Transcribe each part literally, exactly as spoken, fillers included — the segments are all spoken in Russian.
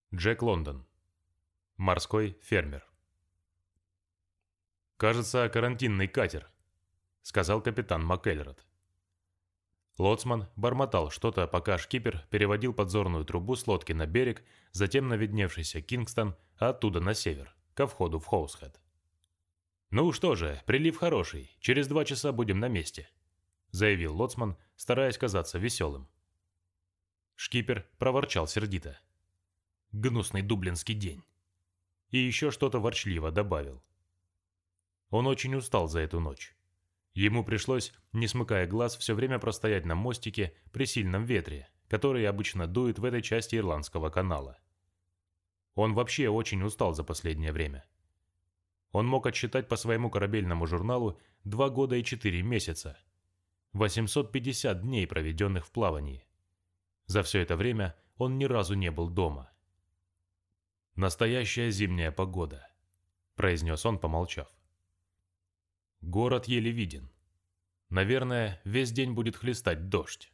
Джек Лондон. Морской фермер. «Кажется, карантинный катер», — сказал капитан МакЭльрод. Лоцман бормотал что-то, пока шкипер переводил подзорную трубу с лодки на берег, затем на видневшийся Кингстон, а оттуда на север, ко входу в Хоусхед. «Ну что же, прилив хороший, через два часа будем на месте», — заявил лоцман, стараясь казаться веселым. Шкипер проворчал сердито. «Гнусный дублинский день». И еще что-то ворчливо добавил. Он очень устал за эту ночь. Ему пришлось, не смыкая глаз, все время простоять на мостике при сильном ветре, который обычно дует в этой части Ирландского канала. Он вообще очень устал за последнее время. Он мог отсчитать по своему корабельному журналу два года и четыре месяца, восемьсот пятьдесят дней, проведенных в плавании. За все это время он ни разу не был дома. «Настоящая зимняя погода», — произнес он, помолчав. «Город еле виден. Наверное, весь день будет хлестать дождь».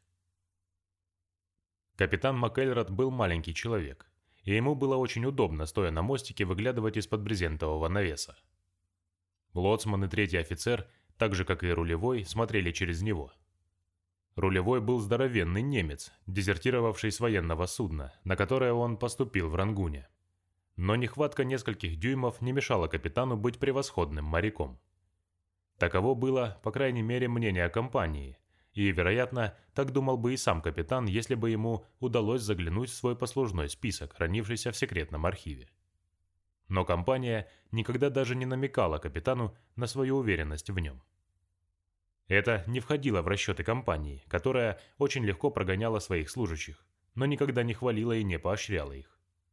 Капитан МакЭльрод был маленький человек, и ему было очень удобно, стоя на мостике, выглядывать из-под брезентового навеса. Лоцман и третий офицер, так же как и рулевой, смотрели через него. Рулевой был здоровенный немец, дезертировавший с военного судна, на которое он поступил в Рангуне. Но нехватка нескольких дюймов не мешала капитану быть превосходным моряком. Таково было, по крайней мере, мнение компании, и, вероятно, так думал бы и сам капитан, если бы ему удалось заглянуть в свой послужной список, хранившийся в секретном архиве. Но компания никогда даже не намекала капитану на свою уверенность в нем. Это не входило в расчеты компании, которая очень легко прогоняла своих служащих, но никогда не хвалила и не поощряла их.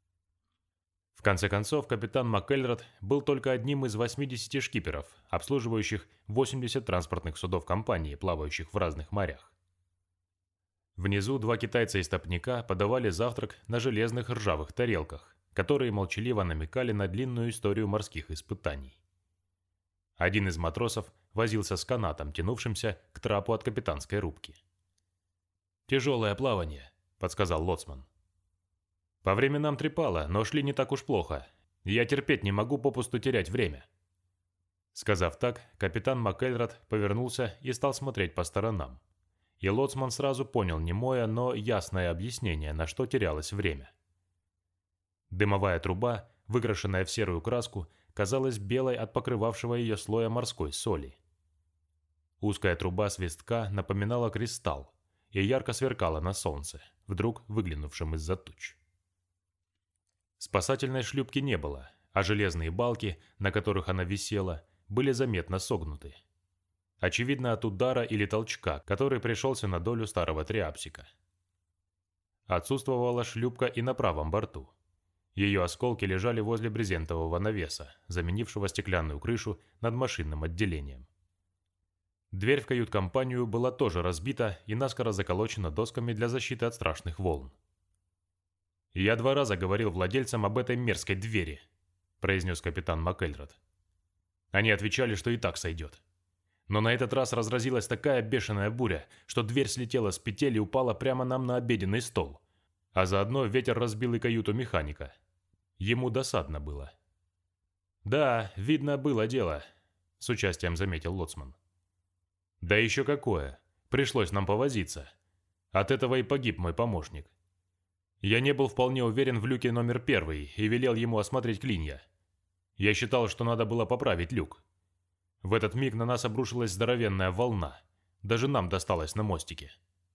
В конце концов, капитан МакЭльрод был только одним из восьмидесяти шкиперов, обслуживающих восемьдесят транспортных судов компании, плавающих в разных морях. Внизу два китайца-истопника подавали завтрак на железных ржавых тарелках, которые молчаливо намекали на длинную историю морских испытаний. Один из матросов возился с канатом, тянувшимся к трапу от капитанской рубки. «Тяжелое плавание», — подсказал лоцман. «По временам трепало, но шли не так уж плохо. Я терпеть не могу попусту терять время». Сказав так, капитан МакЭльрод повернулся и стал смотреть по сторонам. И лоцман сразу понял немое, но ясное объяснение, на что терялось время. Дымовая труба, выкрашенная в серую краску, казалась белой от покрывавшего ее слоя морской соли. Узкая труба свистка напоминала кристалл и ярко сверкала на солнце, вдруг выглянувшем из-за туч. Спасательной шлюпки не было, а железные балки, на которых она висела, были заметно согнуты. Очевидно, от удара или толчка, который пришелся на долю старого триапсика. Отсутствовала шлюпка и на правом борту. Ее осколки лежали возле брезентового навеса, заменившего стеклянную крышу над машинным отделением. Дверь в кают-компанию была тоже разбита и наскоро заколочена досками для защиты от страшных волн. «Я два раза говорил владельцам об этой мерзкой двери», — произнес капитан МакЭльрод. Они отвечали, что и так сойдет. Но на этот раз разразилась такая бешеная буря, что дверь слетела с петель и упала прямо нам на обеденный стол. А заодно ветер разбил и каюту механика. Ему досадно было. «Да, видно, было дело», — с участием заметил лоцман. «Да еще какое! Пришлось нам повозиться. От этого и погиб мой помощник. Я не был вполне уверен в люке номер первый и велел ему осмотреть клинья. Я считал, что надо было поправить люк. В этот миг на нас обрушилась здоровенная волна. Даже нам досталось на мостике.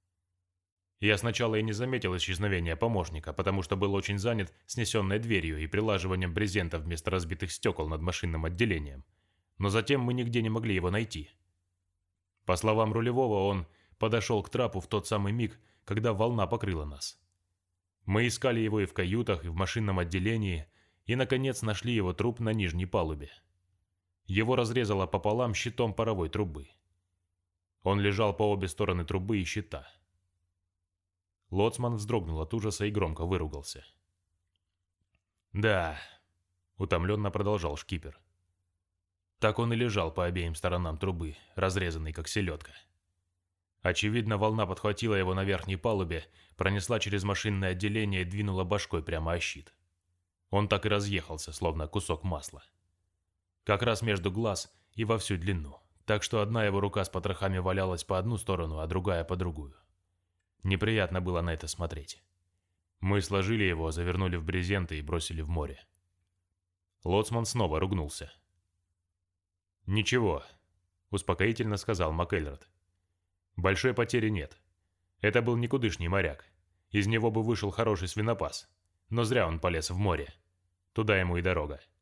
Я сначала и не заметил исчезновения помощника, потому что был очень занят снесенной дверью и прилаживанием брезента вместо разбитых стекол над машинным отделением. Но затем мы нигде не могли его найти. По словам рулевого, он подошел к трапу в тот самый миг, когда волна покрыла нас. Мы искали его и в каютах, и в машинном отделении, и, наконец, нашли его труп на нижней палубе. Его разрезало пополам щитом паровой трубы. Он лежал по обе стороны трубы и щита. Лоцман вздрогнул от ужаса и громко выругался. «Да», — утомленно продолжал шкипер. Так он и лежал по обеим сторонам трубы, разрезанный как селедка. Очевидно, волна подхватила его на верхней палубе, пронесла через машинное отделение и двинула башкой прямо о щит. Он так и разъехался, словно кусок масла. Как раз между глаз и во всю длину, так что одна его рука с потрохами валялась по одну сторону, а другая по другую. Неприятно было на это смотреть. Мы сложили его, завернули в брезенты и бросили в море. Лоцман снова ругнулся. «Ничего», — успокоительно сказал МакЭльрод. «Большой потери нет. Это был никудышний моряк. Из него бы вышел хороший свинопас. Но зря он полез в море. Туда ему и дорога».